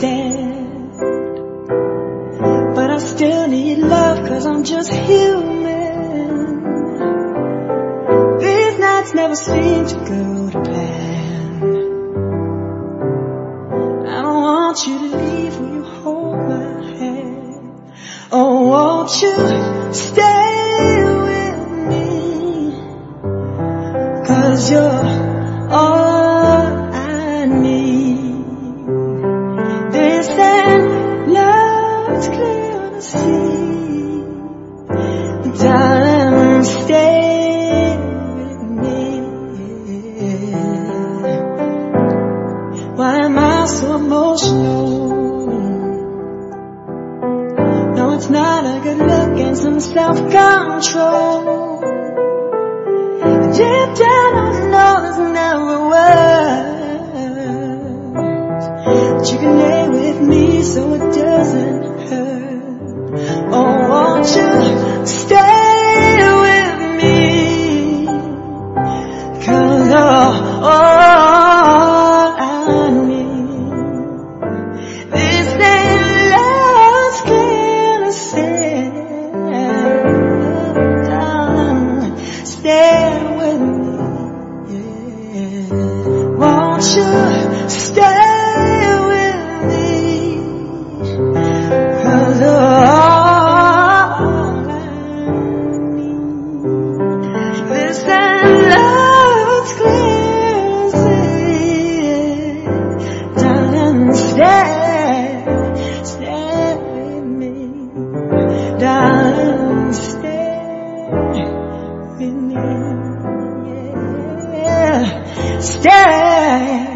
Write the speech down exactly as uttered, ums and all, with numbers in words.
understand, but I still need love, cause I'm just human. These nights never seem to go to plan. I don't want you to leave, will you hold my hand? Oh, won't you stay with me, cause you're all I need. This and love's clear to see, darling, stay with me. Why am I so emotional? No, it's not a good look and some self-control. Deep down I know there's never words, but you can lay with me so it doesn't hurt. Oh, won't you stay with me, cause you're all I need. This ain't love's clear to say, darling, stay with me. Yeah. Won't you stay with me, cause you're all I need. This ain't love's clear to say, darling, stay, stay with me, darling, stay with me, yeah, stay.